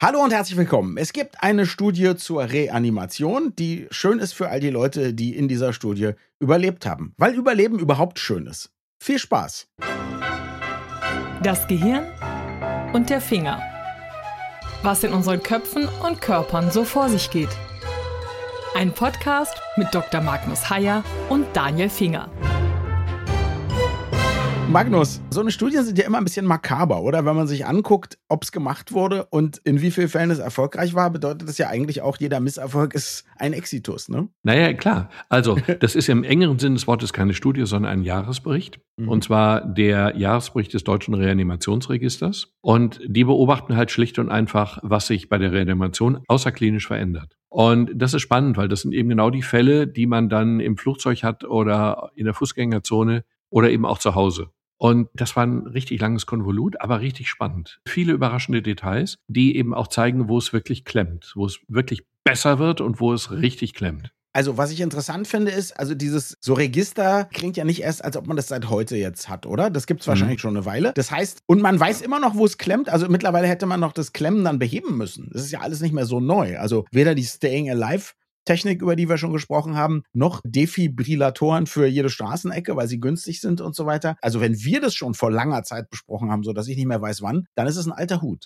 Hallo und herzlich willkommen. Es gibt eine Studie zur Reanimation, die schön ist für all die Leute, die in dieser Studie überlebt haben. Weil Überleben überhaupt schön ist. Viel Spaß. Das Gehirn und der Finger. Was in unseren Köpfen und Körpern so vor sich geht. Ein Podcast mit Dr. Magnus Heyer und Daniel Finger. Magnus, so eine Studien sind ja immer ein bisschen makaber, oder? Wenn man sich anguckt, ob es gemacht wurde und in wie vielen Fällen es erfolgreich war, bedeutet das ja eigentlich auch, jeder Misserfolg ist ein Exitus, ne? Naja, klar. Also, das ist ja im engeren Sinn des Wortes keine Studie, sondern ein Jahresbericht. Und zwar der Jahresbericht des Deutschen Reanimationsregisters. Und die beobachten halt schlicht und einfach, was sich bei der Reanimation außerklinisch verändert. Und das ist spannend, weil das sind eben genau die Fälle, die man dann im Flugzeug hat oder in der Fußgängerzone oder eben auch zu Hause. Und das war ein richtig langes Konvolut, aber richtig spannend. Viele überraschende Details, die eben auch zeigen, wo es wirklich klemmt, wo es wirklich besser wird und wo es richtig klemmt. Also, was ich interessant finde, ist, also dieses so Register klingt ja nicht erst, als ob man das seit heute jetzt hat, oder? Das gibt's wahrscheinlich schon eine Weile. Das heißt, und man weiß immer noch, wo es klemmt. Also mittlerweile hätte man noch das Klemmen dann beheben müssen. Das ist ja alles nicht mehr so neu. Also weder die Staying Alive Technik, über die wir schon gesprochen haben, noch Defibrillatoren für jede Straßenecke, weil sie günstig sind und so weiter. Also wenn wir das schon vor langer Zeit besprochen haben, so dass ich nicht mehr weiß wann, dann ist es ein alter Hut.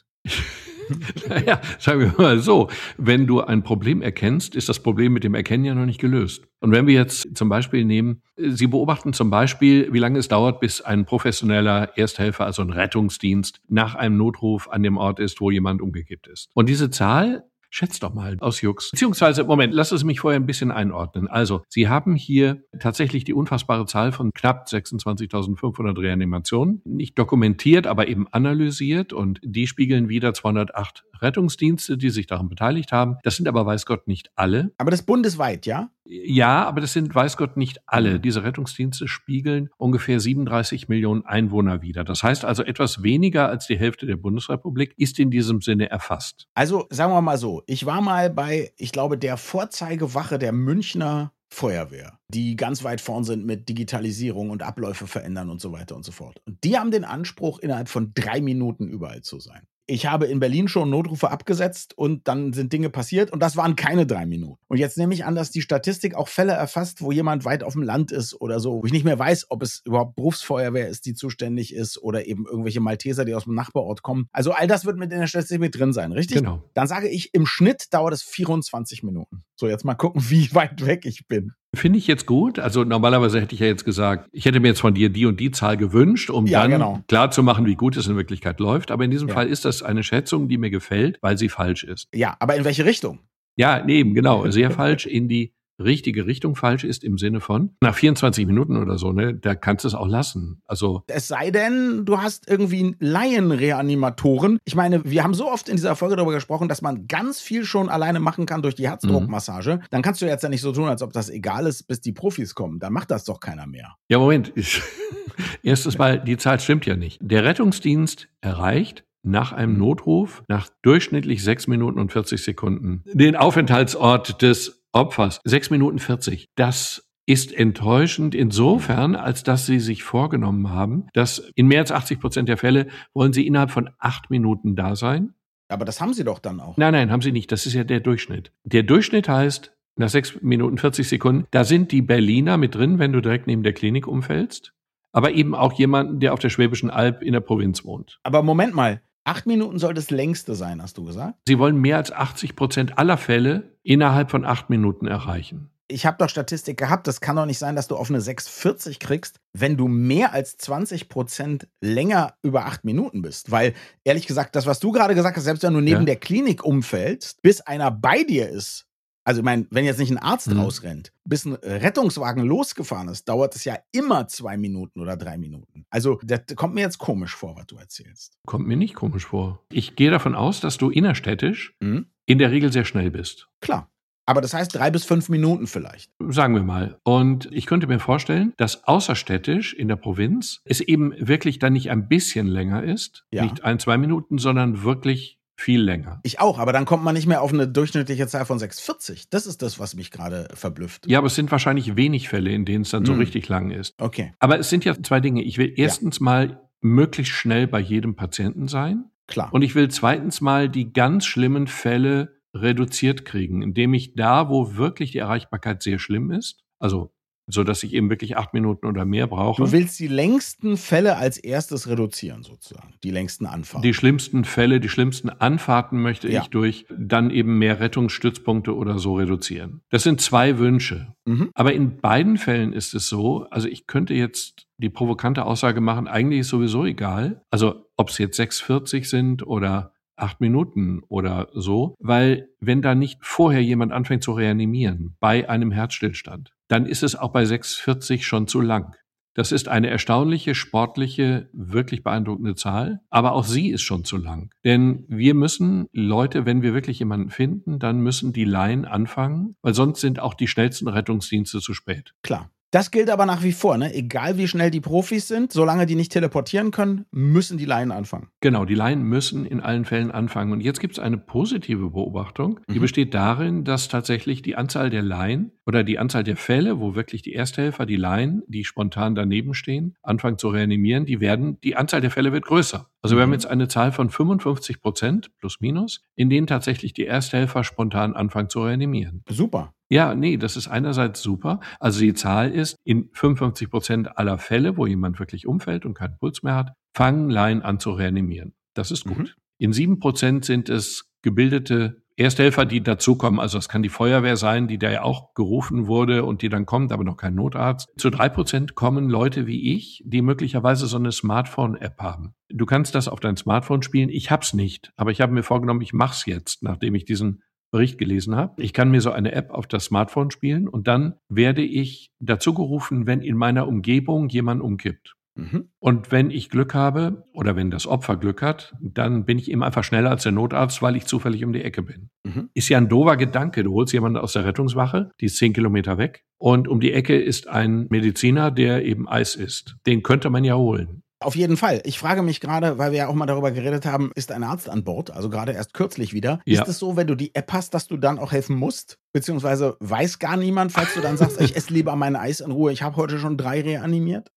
Naja, sagen wir mal so, wenn du ein Problem erkennst, ist das Problem mit dem Erkennen ja noch nicht gelöst. Und wenn wir jetzt zum Beispiel nehmen, Sie beobachten zum Beispiel, wie lange es dauert, bis ein professioneller Ersthelfer, also ein Rettungsdienst, nach einem Notruf an dem Ort ist, wo jemand umgekippt ist. Und diese Zahl, schätzt doch mal aus Jux. Beziehungsweise, Moment, lass es mich vorher ein bisschen einordnen. Also, Sie haben hier tatsächlich die unfassbare Zahl von knapp 26.500 Reanimationen. Nicht dokumentiert, aber eben analysiert. Und die spiegeln wieder 208 Rettungsdienste, die sich daran beteiligt haben. Das sind aber, weiß Gott, nicht alle. Aber das bundesweit, ja? Ja, aber das sind, weiß Gott, nicht alle. Diese Rettungsdienste spiegeln ungefähr 37 Millionen Einwohner wider. Das heißt also, etwas weniger als die Hälfte der Bundesrepublik ist in diesem Sinne erfasst. Also sagen wir mal so, ich war mal bei, ich glaube, der Vorzeigewache der Münchner Feuerwehr, die ganz weit vorn sind mit Digitalisierung und Abläufe verändern und so weiter und so fort. Und die haben den Anspruch, innerhalb von 3 Minuten überall zu sein. Ich habe in Berlin schon Notrufe abgesetzt und dann sind Dinge passiert und das waren keine 3 Minuten. Und jetzt nehme ich an, dass die Statistik auch Fälle erfasst, wo jemand weit auf dem Land ist oder so, wo ich nicht mehr weiß, ob es überhaupt Berufsfeuerwehr ist, die zuständig ist oder eben irgendwelche Malteser, die aus dem Nachbarort kommen. Also all das wird mit in der Statistik mit drin sein, richtig? Genau. Dann sage ich, im Schnitt dauert es 24 Minuten. So, jetzt mal gucken, wie weit weg ich bin. Finde ich jetzt gut. Also normalerweise hätte ich ja jetzt gesagt, ich hätte mir jetzt von dir die und die Zahl gewünscht, um dann klar zu machen, wie gut es in Wirklichkeit läuft. Aber in diesem Fall ist das eine Schätzung, die mir gefällt, weil sie falsch ist. Ja, aber in welche Richtung? Ja, nee, eben, genau. Sehr falsch in die richtige Richtung. Falsch ist im Sinne von, nach 24 Minuten oder so, ne, da kannst du es auch lassen. Also. Es sei denn, du hast irgendwie Laienreanimatoren. Ich meine, wir haben so oft in dieser Folge darüber gesprochen, dass man ganz viel schon alleine machen kann durch die Herzdruckmassage. Dann kannst du jetzt ja nicht so tun, als ob das egal ist, bis die Profis kommen. Dann macht das doch keiner mehr. Ja, Moment. Erstens mal, die Zahl stimmt ja nicht. Der Rettungsdienst erreicht nach einem Notruf, nach durchschnittlich 6 Minuten und 40 Sekunden, den Aufenthaltsort des Opfers. 6 Minuten 40. Das ist enttäuschend insofern, als dass Sie sich vorgenommen haben, dass in mehr als 80% der Fälle wollen Sie innerhalb von 8 Minuten da sein. Aber das haben Sie doch dann auch. Nein, haben Sie nicht. Das ist ja der Durchschnitt. Der Durchschnitt heißt, nach 6 Minuten 40 Sekunden, da sind die Berliner mit drin, wenn du direkt neben der Klinik umfällst. Aber eben auch jemanden, der auf der Schwäbischen Alb in der Provinz wohnt. Aber Moment mal. 8 Minuten soll das längste sein, hast du gesagt? Sie wollen mehr als 80% aller Fälle innerhalb von 8 Minuten erreichen. Ich habe doch Statistik gehabt, das kann doch nicht sein, dass du auf eine 6,40 kriegst, wenn du mehr als 20% länger über 8 Minuten bist. Weil, ehrlich gesagt, das, was du gerade gesagt hast, selbst wenn du neben der Klinik umfällst, bis einer bei dir ist, also ich meine, wenn jetzt nicht ein Arzt rausrennt, bis ein Rettungswagen losgefahren ist, dauert es ja immer 2 Minuten oder 3 Minuten. Also das kommt mir jetzt komisch vor, was du erzählst. Kommt mir nicht komisch vor. Ich gehe davon aus, dass du innerstädtisch in der Regel sehr schnell bist. Klar. Aber das heißt 3 bis 5 Minuten vielleicht. Sagen wir mal. Und ich könnte mir vorstellen, dass außerstädtisch in der Provinz es eben wirklich dann nicht ein bisschen länger ist, nicht 1-2 Minuten, sondern wirklich viel länger. Ich auch, aber dann kommt man nicht mehr auf eine durchschnittliche Zahl von 6,40. Das ist das, was mich gerade verblüfft. Ja, aber es sind wahrscheinlich wenig Fälle, in denen es dann so richtig lang ist. Okay. Aber es sind ja 2 Dinge. Ich will erstens mal möglichst schnell bei jedem Patienten sein. Klar. Und ich will zweitens mal die ganz schlimmen Fälle reduziert kriegen, indem ich da, wo wirklich die Erreichbarkeit sehr schlimm ist, also so dass ich eben wirklich 8 Minuten oder mehr brauche. Du willst die längsten Fälle als erstes reduzieren, sozusagen. Die längsten Anfahrten. Die schlimmsten Fälle, die schlimmsten Anfahrten möchte Ja. ich durch dann eben mehr Rettungsstützpunkte oder so reduzieren. Das sind 2 Wünsche. Aber in beiden Fällen ist es so, also ich könnte jetzt die provokante Aussage machen, eigentlich ist sowieso egal. Also ob es jetzt 6,40 sind oder 8 Minuten oder so, weil wenn da nicht vorher jemand anfängt zu reanimieren bei einem Herzstillstand, dann ist es auch bei 6,40 schon zu lang. Das ist eine erstaunliche, sportliche, wirklich beeindruckende Zahl, aber auch sie ist schon zu lang. Denn wir müssen Leute, wenn wir wirklich jemanden finden, dann müssen die Laien anfangen, weil sonst sind auch die schnellsten Rettungsdienste zu spät. Klar. Das gilt aber nach wie vor, ne? Egal wie schnell die Profis sind, solange die nicht teleportieren können, müssen die Laien anfangen. Genau, die Laien müssen in allen Fällen anfangen. Und jetzt gibt es eine positive Beobachtung, die besteht darin, dass tatsächlich die Anzahl der Laien oder die Anzahl der Fälle, wo wirklich die Ersthelfer, die Laien, die spontan daneben stehen, anfangen zu reanimieren, die Anzahl der Fälle wird größer. Also wir haben jetzt eine Zahl von 55% plus minus, in denen tatsächlich die Ersthelfer spontan anfangen zu reanimieren. Super. Ja, nee, das ist einerseits super. Also die Zahl ist, in 55% aller Fälle, wo jemand wirklich umfällt und keinen Puls mehr hat, fangen Laien an zu reanimieren. Das ist gut. In 7% sind es gebildete Ersthelfer, die dazukommen. Also es kann die Feuerwehr sein, die da ja auch gerufen wurde und die dann kommt, aber noch kein Notarzt. Zu 3% kommen Leute wie ich, die möglicherweise so eine Smartphone-App haben. Du kannst das auf dein Smartphone spielen. Ich hab's nicht, aber ich habe mir vorgenommen, ich mach's jetzt, nachdem ich diesen Bericht gelesen habe. Ich kann mir so eine App auf das Smartphone spielen und dann werde ich dazu gerufen, wenn in meiner Umgebung jemand umkippt. Und wenn ich Glück habe oder wenn das Opfer Glück hat, dann bin ich eben einfach schneller als der Notarzt, weil ich zufällig um die Ecke bin. Ist ja ein doofer Gedanke. Du holst jemanden aus der Rettungswache, die ist 10 Kilometer weg und um die Ecke ist ein Mediziner, der eben Eis isst. Den könnte man ja holen. Auf jeden Fall. Ich frage mich gerade, weil wir ja auch mal darüber geredet haben, ist ein Arzt an Bord, also gerade erst kürzlich wieder. Ja. Ist es so, wenn du die App hast, dass du dann auch helfen musst? Beziehungsweise weiß gar niemand, falls du dann sagst, ich esse lieber mein Eis in Ruhe, ich habe heute schon 3 reanimiert?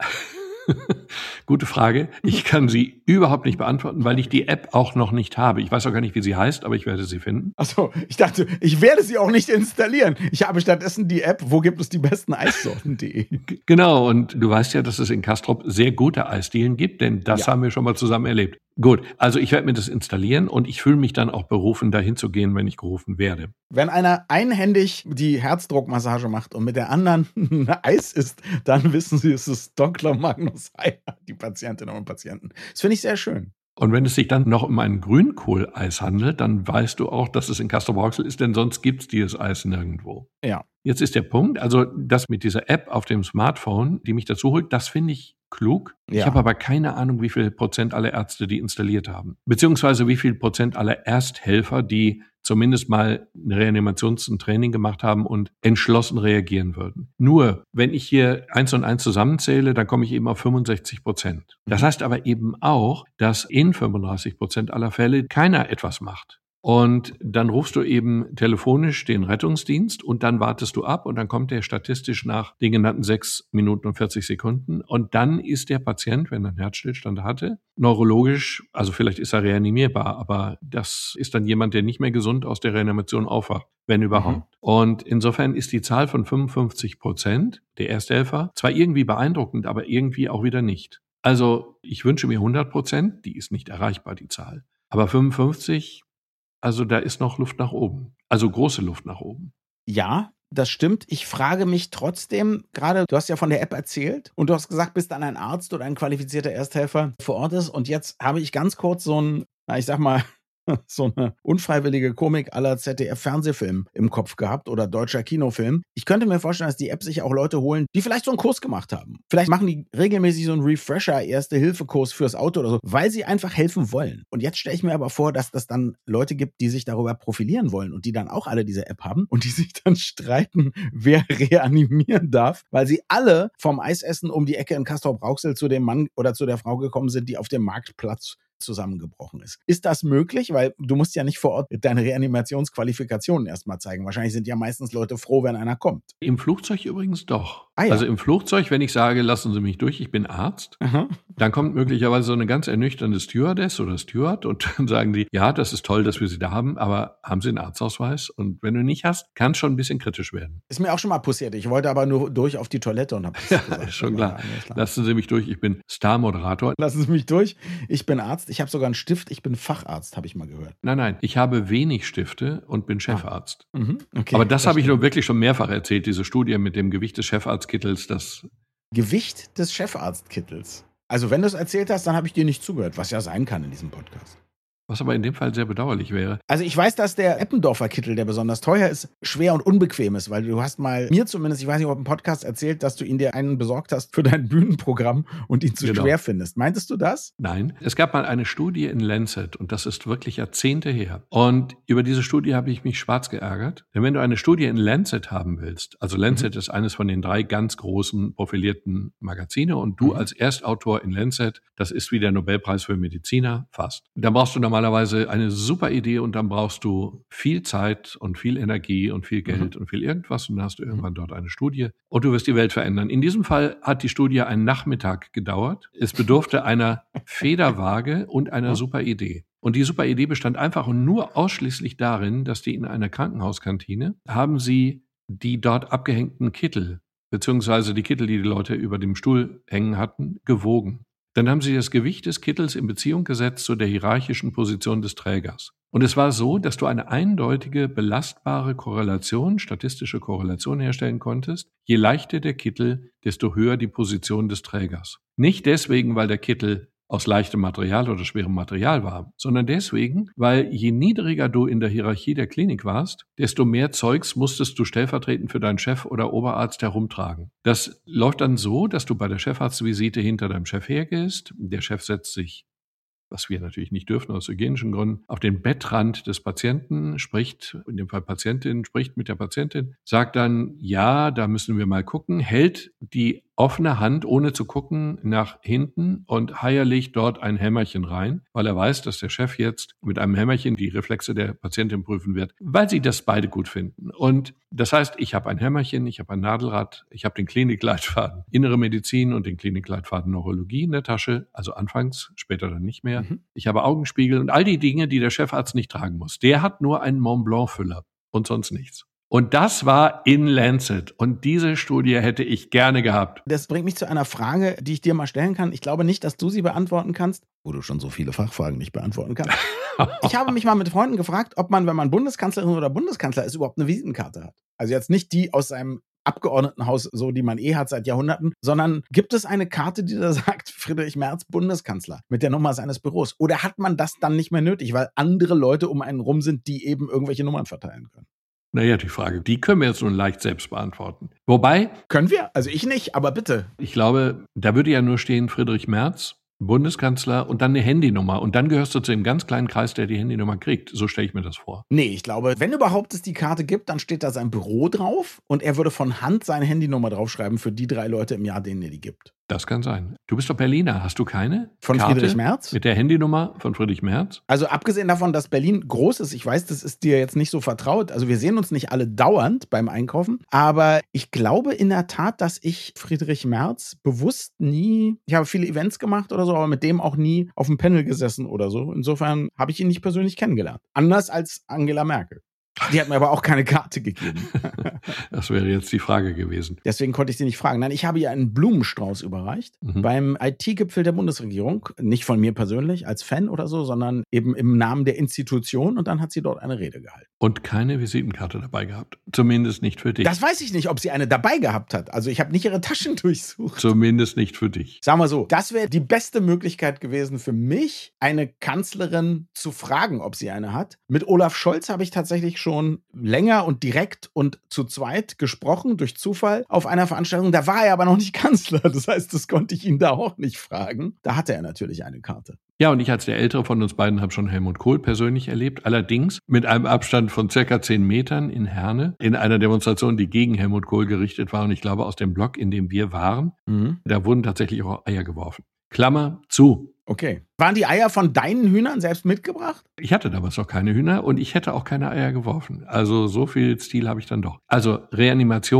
Gute Frage. Ich kann sie überhaupt nicht beantworten, weil ich die App auch noch nicht habe. Ich weiß auch gar nicht, wie sie heißt, aber ich werde sie finden. Achso, ich dachte, ich werde sie auch nicht installieren. Ich habe stattdessen die App, wo gibt es die besten Eissorten.de. Genau, und du weißt ja, dass es in Castrop sehr gute Eisdielen gibt, denn das haben wir schon mal zusammen erlebt. Gut, also ich werde mir das installieren und ich fühle mich dann auch berufen, dahin zu gehen, wenn ich gerufen werde. Wenn einer einhändig die Herzdruckmassage macht und mit der anderen Eis isst, dann wissen Sie, es ist Dr. Magnus Heier, die Patientinnen und Patienten. Das finde ich sehr schön. Und wenn es sich dann noch um ein Grünkohleis handelt, dann weißt du auch, dass es in Castrop-Rauxel ist, denn sonst gibt es dieses Eis nirgendwo. Ja. Jetzt ist der Punkt, also das mit dieser App auf dem Smartphone, die mich dazu holt, das finde ich klug. Ja. Ich habe aber keine Ahnung, wie viel Prozent aller Ärzte die installiert haben. Beziehungsweise wie viel Prozent aller Ersthelfer, die zumindest mal ein Reanimationstraining gemacht haben und entschlossen reagieren würden. Nur, wenn ich hier 1 und 1 zusammenzähle, dann komme ich eben auf 65%. Das heißt aber eben auch, dass in 35% aller Fälle keiner etwas macht. Und dann rufst du eben telefonisch den Rettungsdienst und dann wartest du ab und dann kommt der statistisch nach den genannten 6 Minuten und 40 Sekunden und dann ist der Patient, wenn er einen Herzstillstand hatte, neurologisch, also vielleicht ist er reanimierbar, aber das ist dann jemand, der nicht mehr gesund aus der Reanimation aufwacht, wenn überhaupt. Und insofern ist die Zahl von 55% der Ersthelfer zwar irgendwie beeindruckend, aber irgendwie auch wieder nicht. Also ich wünsche mir 100%, die ist nicht erreichbar, die Zahl. Aber 55%, also da ist noch Luft nach oben. Also große Luft nach oben. Ja, das stimmt. Ich frage mich trotzdem, gerade du hast ja von der App erzählt und du hast gesagt, bis dann ein Arzt oder ein qualifizierter Ersthelfer vor Ort ist. Und jetzt habe ich ganz kurz so ein, ich sag mal, so eine unfreiwillige Komik à la ZDF-Fernsehfilm im Kopf gehabt oder deutscher Kinofilm. Ich könnte mir vorstellen, dass die App sich auch Leute holen, die vielleicht so einen Kurs gemacht haben. Vielleicht machen die regelmäßig so einen Refresher, Erste-Hilfe-Kurs fürs Auto oder so, weil sie einfach helfen wollen. Und jetzt stelle ich mir aber vor, dass das dann Leute gibt, die sich darüber profilieren wollen und die dann auch alle diese App haben und die sich dann streiten, wer reanimieren darf, weil sie alle vom Eisessen um die Ecke in Castrop-Rauxel zu dem Mann oder zu der Frau gekommen sind, die auf dem Marktplatz zusammengebrochen ist. Ist das möglich? Weil du musst ja nicht vor Ort deine Reanimationsqualifikationen erstmal zeigen. Wahrscheinlich sind ja meistens Leute froh, wenn einer kommt. Im Flugzeug übrigens doch. Ah, ja. Also im Flugzeug, wenn ich sage, lassen Sie mich durch, ich bin Arzt, dann kommt möglicherweise so eine ganz ernüchternde Stewardess oder Steward und dann sagen die, ja, das ist toll, dass wir Sie da haben, aber haben Sie einen Arztausweis? Und wenn du nicht hast, kann es schon ein bisschen kritisch werden. Ist mir auch schon mal passiert. Ich wollte aber nur durch auf die Toilette und habe Ja, ist schon klar. Lassen Sie mich durch, ich bin Star-Moderator. Lassen Sie mich durch, ich bin Arzt. Ich habe sogar einen Stift, ich bin Facharzt, habe ich mal gehört. Nein, ich habe wenig Stifte und bin Chefarzt. Okay, aber das habe ich nur wirklich schon mehrfach erzählt, diese Studie mit dem Gewicht des Chefarztkittels, das Gewicht des Chefarztkittels. Also wenn du es erzählt hast, dann habe ich dir nicht zugehört, was ja sein kann in diesem Podcast. was aber in dem Fall sehr bedauerlich wäre. Also ich weiß, dass der Eppendorfer Kittel, der besonders teuer ist, schwer und unbequem ist, weil du hast mal mir zumindest, ich weiß nicht, ob im Podcast erzählt, dass du dir einen besorgt hast für dein Bühnenprogramm und ihn zu schwer findest. Meintest du das? Nein, es gab mal eine Studie in Lancet und das ist wirklich Jahrzehnte her. Und über diese Studie habe ich mich schwarz geärgert. Denn wenn du eine Studie in Lancet haben willst, also Lancet ist eines von den 3 ganz großen profilierten Magazine und du als Erstautor in Lancet, das ist wie der Nobelpreis für Mediziner, fast. Da brauchst du normalerweise eine super Idee und dann brauchst du viel Zeit und viel Energie und viel Geld und viel irgendwas und dann hast du irgendwann dort eine Studie und du wirst die Welt verändern. In diesem Fall hat die Studie einen Nachmittag gedauert. Es bedurfte einer Federwaage und einer super Idee. Und die super Idee bestand einfach und nur ausschließlich darin, dass die in einer Krankenhauskantine haben sie die dort abgehängten Kittel, beziehungsweise die Kittel, die die Leute über dem Stuhl hängen hatten, gewogen. Dann haben sie das Gewicht des Kittels in Beziehung gesetzt zu der hierarchischen Position des Trägers. Und es war so, dass du eine eindeutige, belastbare Korrelation, statistische Korrelation herstellen konntest. Je leichter der Kittel, desto höher die Position des Trägers. Nicht deswegen, weil der Kittel aus leichtem Material oder schwerem Material war, sondern deswegen, weil je niedriger du in der Hierarchie der Klinik warst, desto mehr Zeugs musstest du stellvertretend für deinen Chef oder Oberarzt herumtragen. Das läuft dann so, dass du bei der Chefarztvisite hinter deinem Chef hergehst. Der Chef setzt sich, was wir natürlich nicht dürfen aus hygienischen Gründen, auf den Bettrand des Patienten, spricht, in dem Fall Patientin, spricht mit der Patientin, sagt dann, ja, da müssen wir mal gucken, hält die offene Hand, ohne zu gucken, nach hinten und Haier legt dort ein Hämmerchen rein, weil er weiß, dass der Chef jetzt mit einem Hämmerchen die Reflexe der Patientin prüfen wird, weil sie das beide gut finden. Und das heißt, ich habe ein Hämmerchen, ich habe ein Nadelrad, ich habe den Klinikleitfaden Innere Medizin und den Klinikleitfaden Neurologie in der Tasche, also anfangs, später dann nicht mehr. Ich habe Augenspiegel und all die Dinge, die der Chefarzt nicht tragen muss. Der hat nur einen Mont Blanc-Füller und sonst nichts. Und das war in Lancet. Und diese Studie hätte ich gerne gehabt. Das bringt mich zu einer Frage, die ich dir mal stellen kann. Ich glaube nicht, dass du sie beantworten kannst, wo du schon so viele Fachfragen nicht beantworten kannst. Ich habe mich mal mit Freunden gefragt, ob man, wenn man Bundeskanzlerin oder Bundeskanzler ist, überhaupt eine Visitenkarte hat. Also jetzt nicht die aus seinem Abgeordnetenhaus, so die man hat seit Jahrhunderten, sondern gibt es eine Karte, die da sagt, Friedrich Merz, Bundeskanzler, mit der Nummer seines Büros? Oder hat man das dann nicht mehr nötig, weil andere Leute um einen rum sind, die eben irgendwelche Nummern verteilen können? Naja, die Frage, die können wir jetzt nun leicht selbst beantworten. Wobei... Können wir? Also ich nicht, aber bitte. Ich glaube, da würde ja nur stehen Friedrich Merz, Bundeskanzler und dann eine Handynummer. Und dann gehörst du zu dem ganz kleinen Kreis, der die Handynummer kriegt. So stelle ich mir das vor. Nee, ich glaube, wenn überhaupt es die Karte gibt, dann steht da sein Büro drauf und er würde von Hand seine Handynummer draufschreiben für die 3 Leute im Jahr, denen er die gibt. Das kann sein. Du bist doch Berliner. Hast du keine Von Karte Friedrich Merz? mit der Handynummer von Friedrich Merz? Also abgesehen davon, dass Berlin groß ist, ich weiß, das ist dir jetzt nicht so vertraut. Also wir sehen uns nicht alle dauernd beim Einkaufen. Aber ich glaube in der Tat, dass ich Friedrich Merz bewusst nie, ich habe viele Events gemacht oder so, aber mit dem auch nie auf dem Panel gesessen oder so. Insofern habe ich ihn nicht persönlich kennengelernt. Anders als Angela Merkel. Die hat mir aber auch keine Karte gegeben. Das wäre jetzt die Frage gewesen. Deswegen konnte ich sie nicht fragen. Nein, ich habe ihr einen Blumenstrauß überreicht beim IT-Gipfel der Bundesregierung. Nicht von mir persönlich als Fan oder so, sondern eben im Namen der Institution. Und dann hat sie dort eine Rede gehalten. Und keine Visitenkarte dabei gehabt. Zumindest nicht für dich. Das weiß ich nicht, ob sie eine dabei gehabt hat. Also ich habe nicht ihre Taschen durchsucht. Zumindest nicht für dich. Sagen wir so, das wäre die beste Möglichkeit gewesen für mich, eine Kanzlerin zu fragen, ob sie eine hat. Mit Olaf Scholz habe ich tatsächlich schon länger und direkt und zu zweit gesprochen, durch Zufall, auf einer Veranstaltung. Da war er aber noch nicht Kanzler. Das heißt, das konnte ich ihn da auch nicht fragen. Da hatte er natürlich eine Karte. Ja, und ich als der Ältere von uns beiden habe schon Helmut Kohl persönlich erlebt. Allerdings mit einem Abstand von circa 10 Metern in Herne. In einer Demonstration, die gegen Helmut Kohl gerichtet war. Und ich glaube, aus dem Block, in dem wir waren, da wurden tatsächlich auch Eier geworfen. Klammer zu. Okay. Waren die Eier von deinen Hühnern selbst mitgebracht? Ich hatte damals noch keine Hühner und ich hätte auch keine Eier geworfen. Also so viel Stil habe ich dann doch. Also Reanimation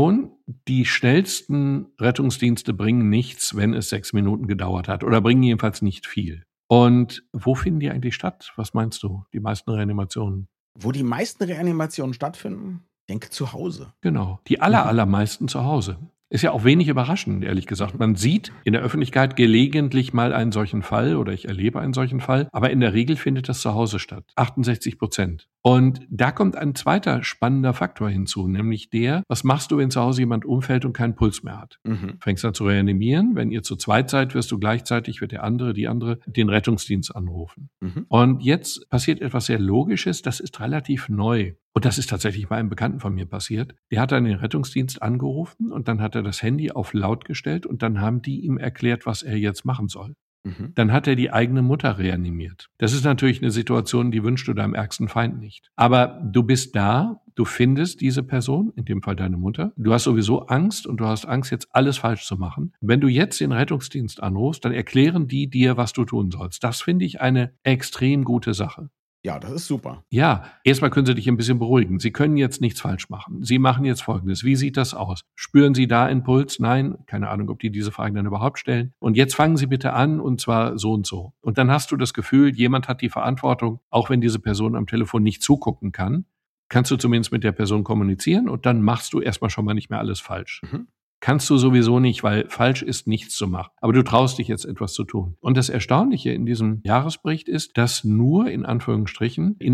die schnellsten Rettungsdienste bringen nichts, wenn es 6 Minuten gedauert hat oder bringen jedenfalls nicht viel. Und wo finden die eigentlich statt? Was meinst du, die meisten Reanimationen? Wo die meisten Reanimationen stattfinden? Ich denke zu Hause. Genau, die allermeisten zu Hause. Ist ja auch wenig überraschend, ehrlich gesagt. Man sieht in der Öffentlichkeit gelegentlich mal einen solchen Fall oder ich erlebe einen solchen Fall, aber in der Regel findet das zu Hause statt. 68%. Und da kommt ein zweiter spannender Faktor hinzu, nämlich der, was machst du, wenn zu Hause jemand umfällt und keinen Puls mehr hat? Fängst an zu reanimieren. Wenn ihr zu zweit seid, wirst du gleichzeitig, wird die andere, den Rettungsdienst anrufen. Und jetzt passiert etwas sehr Logisches, das ist relativ neu. Und das ist tatsächlich bei einem Bekannten von mir passiert. Der hat dann den Rettungsdienst angerufen und dann hat er das Handy auf laut gestellt und dann haben die ihm erklärt, was er jetzt machen soll. Dann hat er die eigene Mutter reanimiert. Das ist natürlich eine Situation, die wünschst du deinem ärgsten Feind nicht. Aber du bist da, du findest diese Person, in dem Fall deine Mutter. Du hast sowieso Angst und du hast Angst, jetzt alles falsch zu machen. Wenn du jetzt den Rettungsdienst anrufst, dann erklären die dir, was du tun sollst. Das finde ich eine extrem gute Sache. Ja, das ist super. Ja, erstmal können Sie dich ein bisschen beruhigen. Sie können jetzt nichts falsch machen. Sie machen jetzt Folgendes. Wie sieht das aus? Spüren Sie da einen Puls? Nein, keine Ahnung, ob die diese Fragen dann überhaupt stellen. Und jetzt fangen Sie bitte an und zwar so und so. Und dann hast du das Gefühl, jemand hat die Verantwortung, auch wenn diese Person am Telefon nicht zugucken kann, kannst du zumindest mit der Person kommunizieren und dann machst du erstmal schon mal nicht mehr alles falsch. Kannst du sowieso nicht, weil falsch ist, nichts zu machen. Aber du traust dich jetzt etwas zu tun. Und das Erstaunliche in diesem Jahresbericht ist, dass nur in Anführungsstrichen in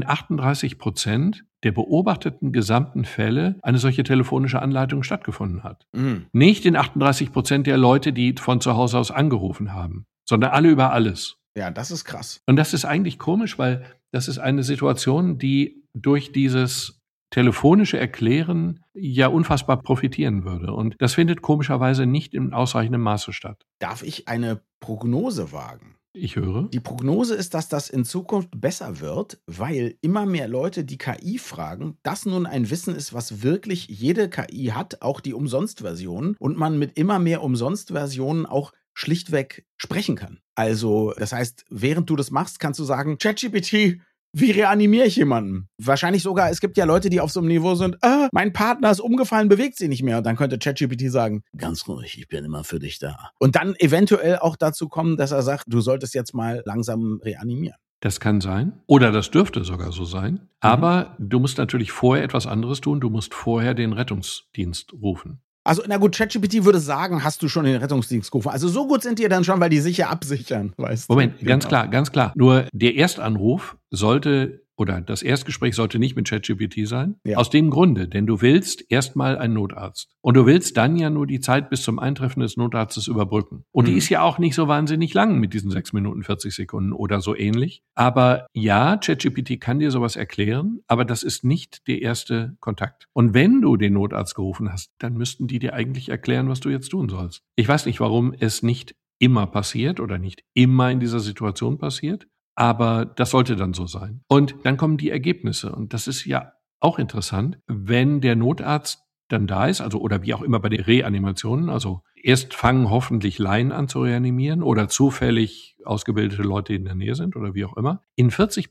38% der beobachteten gesamten Fälle eine solche telefonische Anleitung stattgefunden hat. Nicht in 38% der Leute, die von zu Hause aus angerufen haben, sondern alle über alles. Ja, das ist krass. Und das ist eigentlich komisch, weil das ist eine Situation, die durch dieses telefonische Erklären ja unfassbar profitieren würde. Und das findet komischerweise nicht in ausreichendem Maße statt. Darf ich eine Prognose wagen? Ich höre. Die Prognose ist, dass das in Zukunft besser wird, weil immer mehr Leute die KI fragen, das nun ein Wissen ist, was wirklich jede KI hat, auch die Umsonstversionen, und man mit immer mehr Umsonstversionen auch schlichtweg sprechen kann. Also, das heißt, während du das machst, kannst du sagen, ChatGPT, wie reanimiere ich jemanden? Wahrscheinlich sogar, es gibt ja Leute, die auf so einem Niveau sind, mein Partner ist umgefallen, bewegt sich nicht mehr. Und dann könnte ChatGPT sagen, ganz ruhig, ich bin immer für dich da. Und dann eventuell auch dazu kommen, dass er sagt, du solltest jetzt mal langsam reanimieren. Das kann sein. Oder das dürfte sogar so sein. Aber du musst natürlich vorher etwas anderes tun. Du musst vorher den Rettungsdienst rufen. Also, na gut, ChatGPT würde sagen, hast du schon den Rettungsdienst gerufen. Also so gut sind die dann schon, weil die sich ja absichern, weißt du. Moment, ganz klar. Nur der Erstanruf sollte, oder das Erstgespräch sollte nicht mit ChatGPT sein. Ja. Aus dem Grunde, denn du willst erstmal einen Notarzt. Und du willst dann ja nur die Zeit bis zum Eintreffen des Notarztes überbrücken. Und die ist ja auch nicht so wahnsinnig lang mit diesen 6 Minuten 40 Sekunden oder so ähnlich. Aber ja, ChatGPT kann dir sowas erklären, aber das ist nicht der erste Kontakt. Und wenn du den Notarzt gerufen hast, dann müssten die dir eigentlich erklären, was du jetzt tun sollst. Ich weiß nicht, warum es nicht immer passiert oder nicht immer in dieser Situation passiert. Aber das sollte dann so sein. Und dann kommen die Ergebnisse. Und das ist ja auch interessant, wenn der Notarzt dann da ist, also oder wie auch immer bei den Reanimationen, also erst fangen hoffentlich Laien an zu reanimieren oder zufällig ausgebildete Leute, die in der Nähe sind oder wie auch immer. In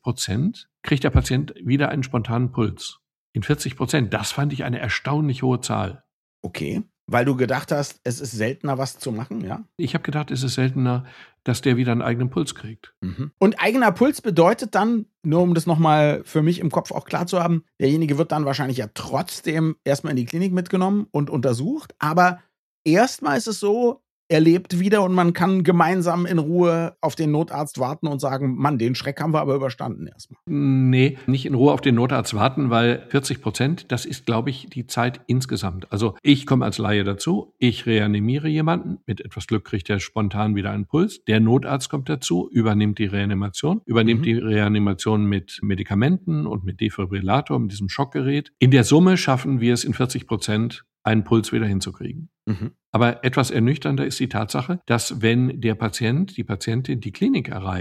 40% kriegt der Patient wieder einen spontanen Puls. In 40%. Das fand ich eine erstaunlich hohe Zahl. Okay. Weil du gedacht hast, es ist seltener, was zu machen, ja? Ich habe gedacht, es ist seltener, dass der wieder einen eigenen Puls kriegt. Und eigener Puls bedeutet dann, nur um das nochmal für mich im Kopf auch klar zu haben, derjenige wird dann wahrscheinlich ja trotzdem erstmal in die Klinik mitgenommen und untersucht. Aber erstmal ist es so, er lebt wieder und man kann gemeinsam in Ruhe auf den Notarzt warten und sagen, Mann, den Schreck haben wir aber überstanden erstmal. Nee, nicht in Ruhe auf den Notarzt warten, weil 40%, das ist, glaube ich, die Zeit insgesamt. Also ich komme als Laie dazu, ich reanimiere jemanden, mit etwas Glück kriegt er spontan wieder einen Puls, der Notarzt kommt dazu, übernimmt die Reanimation, die Reanimation mit Medikamenten und mit Defibrillator, mit diesem Schockgerät. In der Summe schaffen wir es in 40%, einen Puls wieder hinzukriegen. Aber etwas ernüchternder ist die Tatsache, dass wenn der Patient, die Patientin die Klinik erreicht,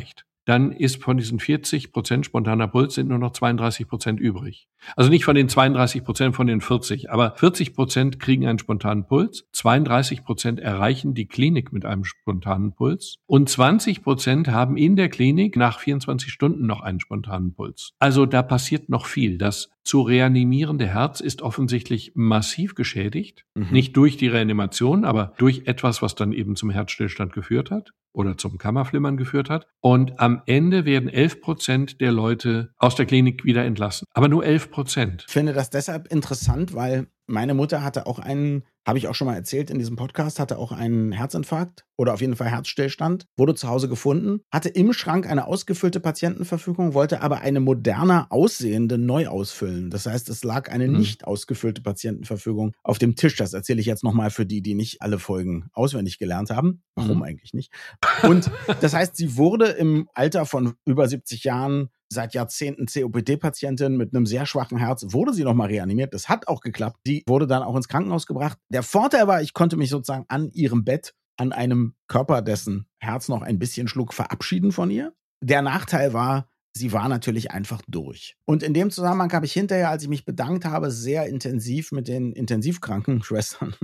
dann ist von diesen 40% spontaner Puls sind nur noch 32% übrig. Also nicht von den 32%, von den 40, aber 40% kriegen einen spontanen Puls, 32% erreichen die Klinik mit einem spontanen Puls und 20% haben in der Klinik nach 24 Stunden noch einen spontanen Puls. Also da passiert noch viel. Das zu reanimierende Herz ist offensichtlich massiv geschädigt, nicht durch die Reanimation, aber durch etwas, was dann eben zum Herzstillstand geführt hat oder zum Kammerflimmern geführt hat. Und am Ende werden 11% der Leute aus der Klinik wieder entlassen. Aber nur 11%. Ich finde das deshalb interessant, weil meine Mutter hatte auch einen, habe ich auch schon mal erzählt in diesem Podcast, hatte auch einen Herzinfarkt oder auf jeden Fall Herzstillstand, wurde zu Hause gefunden, hatte im Schrank eine ausgefüllte Patientenverfügung, wollte aber eine moderner aussehende neu ausfüllen. Das heißt, es lag eine nicht ausgefüllte Patientenverfügung auf dem Tisch. Das erzähle ich jetzt nochmal für die, die nicht alle Folgen auswendig gelernt haben. Warum eigentlich nicht? Und das heißt, sie wurde im Alter von über 70 Jahren seit Jahrzehnten COPD-Patientin mit einem sehr schwachen Herz, wurde sie nochmal reanimiert. Das hat auch geklappt. Die wurde dann auch ins Krankenhaus gebracht. Der Vorteil war, ich konnte mich sozusagen an ihrem Bett, an einem Körper, dessen Herz noch ein bisschen schlug, verabschieden von ihr. Der Nachteil war, sie war natürlich einfach durch. Und in dem Zusammenhang habe ich hinterher, als ich mich bedankt habe, sehr intensiv mit den Intensivkrankenschwestern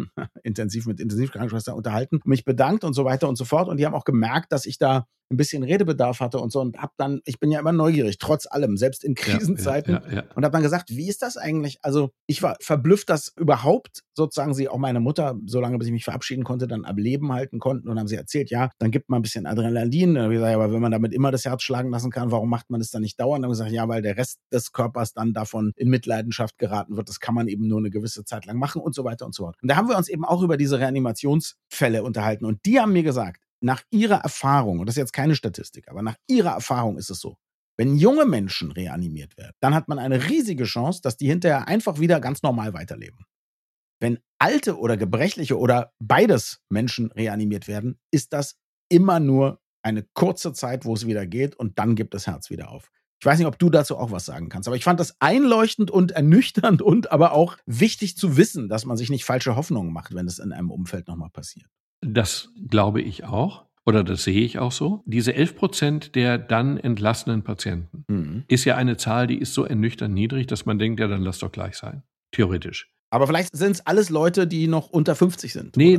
unterhalten, mich bedankt und so weiter und so fort. Und die haben auch gemerkt, dass ich da ein bisschen Redebedarf hatte und so und ich bin ja immer neugierig, trotz allem, selbst in Krisenzeiten und habe dann gesagt, wie ist das eigentlich? Also ich war verblüfft, dass überhaupt sozusagen sie, auch meine Mutter, solange bis ich mich verabschieden konnte, dann am Leben halten konnten und haben sie erzählt, ja, dann gibt man ein bisschen Adrenalin. Dann habe ich gesagt, aber wenn man damit immer das Herz schlagen lassen kann, warum macht man das dann nicht dauernd? Dann haben sie gesagt, ja, weil der Rest des Körpers dann davon in Mitleidenschaft geraten wird. Das kann man eben nur eine gewisse Zeit lang machen und so weiter und so fort. Und da haben wir uns eben auch über diese Reanimationsfälle unterhalten und die haben mir gesagt, nach ihrer Erfahrung, und das ist jetzt keine Statistik, aber nach ihrer Erfahrung ist es so, wenn junge Menschen reanimiert werden, dann hat man eine riesige Chance, dass die hinterher einfach wieder ganz normal weiterleben. Wenn alte oder gebrechliche oder beides Menschen reanimiert werden, ist das immer nur eine kurze Zeit, wo es wieder geht und dann gibt das Herz wieder auf. Ich weiß nicht, ob du dazu auch was sagen kannst, aber ich fand das einleuchtend und ernüchternd und aber auch wichtig zu wissen, dass man sich nicht falsche Hoffnungen macht, wenn es in einem Umfeld nochmal passiert. Das glaube ich auch. Oder das sehe ich auch so. Diese 11% der dann entlassenen Patienten ist ja eine Zahl, die ist so ernüchternd niedrig, dass man denkt, ja, dann lass doch gleich sein. Theoretisch. Aber vielleicht sind es alles Leute, die noch unter 50 sind. Nee.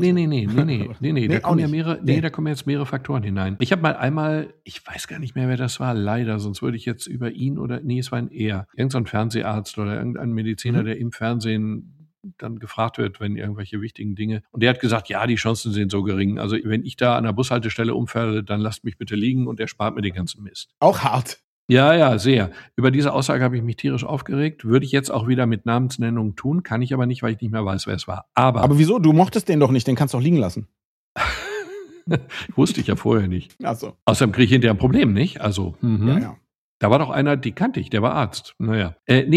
Da kommen jetzt mehrere Faktoren hinein. Ich habe mal einmal, ich weiß gar nicht mehr, wer das war, leider, sonst würde ich jetzt über ihn es war ein irgend so ein Fernseharzt oder irgendein Mediziner, der im Fernsehen dann gefragt wird, wenn irgendwelche wichtigen Dinge. Und der hat gesagt, ja, die Chancen sind so gering. Also wenn ich da an der Bushaltestelle umfalle, dann lasst mich bitte liegen und er spart mir den ganzen Mist. Auch hart. Ja, sehr. Über diese Aussage habe ich mich tierisch aufgeregt. Würde ich jetzt auch wieder mit Namensnennung tun, kann ich aber nicht, weil ich nicht mehr weiß, wer es war. Aber wieso? Du mochtest den doch nicht, den kannst du doch liegen lassen. Wusste ich ja vorher nicht. Ach so. Außerdem kriege ich hinterher ein Problem, nicht? Also, Ja. Da war doch einer, die kannte ich, der war Arzt. Naja.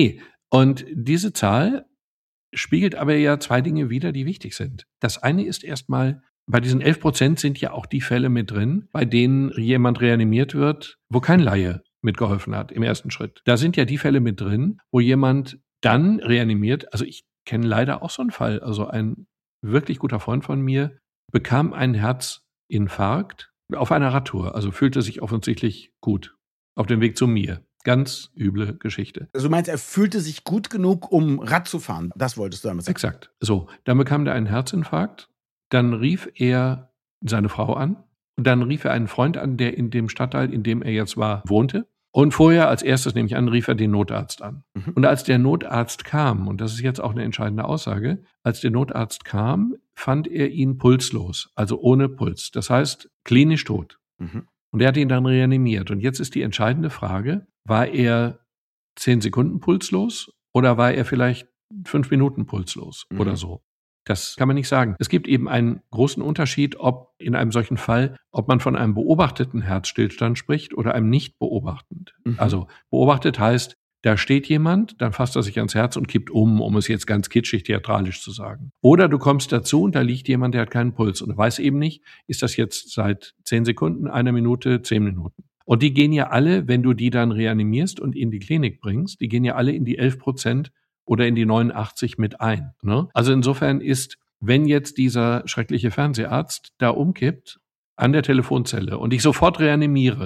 Und diese Zahl spiegelt aber ja zwei Dinge wider, die wichtig sind. Das eine ist erstmal, bei diesen 11% sind ja auch die Fälle mit drin, bei denen jemand reanimiert wird, wo kein Laie mitgeholfen hat im ersten Schritt. Da sind ja die Fälle mit drin, wo jemand dann reanimiert, also ich kenne leider auch so einen Fall, also ein wirklich guter Freund von mir bekam einen Herzinfarkt auf einer Radtour, also fühlte sich offensichtlich gut auf dem Weg zu mir. Ganz üble Geschichte. Also du meinst, er fühlte sich gut genug, um Rad zu fahren? Das wolltest du damit sagen? Exakt. So, dann bekam der einen Herzinfarkt. Dann rief er seine Frau an. Und dann rief er einen Freund an, der in dem Stadtteil, in dem er jetzt war, wohnte. Und vorher, als erstes nehme ich an, rief er den Notarzt an. Und als der Notarzt kam, und das ist jetzt auch eine entscheidende Aussage, als der Notarzt kam, fand er ihn pulslos, also ohne Puls. Das heißt, klinisch tot. Und er hat ihn dann reanimiert. Und jetzt ist die entscheidende Frage, war er 10 Sekunden pulslos oder war er vielleicht 5 Minuten pulslos oder so? Das kann man nicht sagen. Es gibt eben einen großen Unterschied, ob in einem solchen Fall, ob man von einem beobachteten Herzstillstand spricht oder einem nicht beobachtend. Also beobachtet heißt, da steht jemand, dann fasst er sich ans Herz und kippt um es jetzt ganz kitschig theatralisch zu sagen. Oder du kommst dazu und da liegt jemand, der hat keinen Puls und weiß eben nicht, ist das jetzt seit 10 Sekunden, 1 Minute, 10 Minuten. Und die gehen ja alle, wenn du die dann reanimierst und in die Klinik bringst, die gehen ja alle in die 11% oder in die 89 mit ein. Ne? Also insofern ist, wenn jetzt dieser schreckliche Fernseharzt da umkippt an der Telefonzelle und ich sofort reanimiere,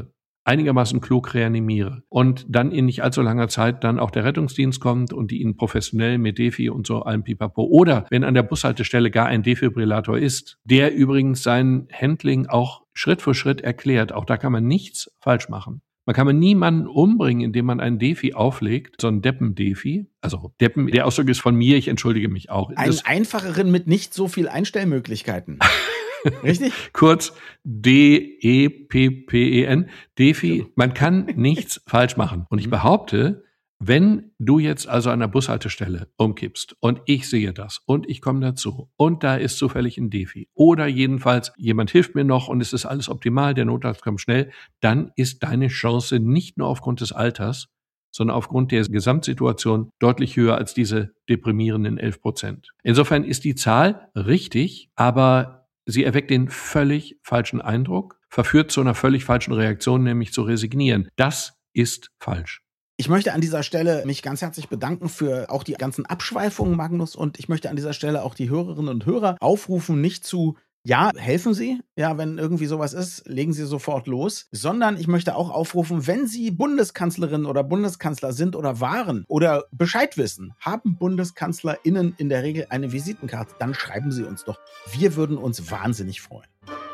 einigermaßen klug reanimiere und dann in nicht allzu langer Zeit dann auch der Rettungsdienst kommt und die ihn professionell mit Defi und so allem Pipapo, oder wenn an der Bushaltestelle gar ein Defibrillator ist, der übrigens sein Handling auch Schritt für Schritt erklärt, auch da kann man nichts falsch machen. Man kann niemanden umbringen, indem man einen Defi auflegt, so ein Deppen-Defi. Also Deppen, der Ausdruck ist von mir, ich entschuldige mich auch. Einen einfacheren mit nicht so viel Einstellmöglichkeiten. Richtig? Kurz D-E-P-P-E-N, Defi. Man kann nichts falsch machen. Und ich behaupte, wenn du jetzt also an der Bushaltestelle umkippst und ich sehe das und ich komme dazu und da ist zufällig ein Defi oder jedenfalls jemand hilft mir noch und es ist alles optimal, der Notarzt kommt schnell, dann ist deine Chance nicht nur aufgrund des Alters, sondern aufgrund der Gesamtsituation deutlich höher als diese deprimierenden 11%. Insofern ist die Zahl richtig, aber sie erweckt den völlig falschen Eindruck, verführt zu einer völlig falschen Reaktion, nämlich zu resignieren. Das ist falsch. Ich möchte an dieser Stelle mich ganz herzlich bedanken für auch die ganzen Abschweifungen, Magnus. Und ich möchte an dieser Stelle auch die Hörerinnen und Hörer aufrufen, nicht zu, ja, helfen Sie, ja, wenn irgendwie sowas ist, legen Sie sofort los. Sondern ich möchte auch aufrufen, wenn Sie Bundeskanzlerin oder Bundeskanzler sind oder waren oder Bescheid wissen, haben BundeskanzlerInnen in der Regel eine Visitenkarte, dann schreiben Sie uns doch. Wir würden uns wahnsinnig freuen.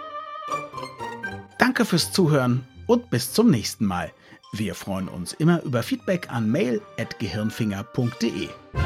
Danke fürs Zuhören und bis zum nächsten Mal. Wir freuen uns immer über Feedback an mail@gehirnfinger.de.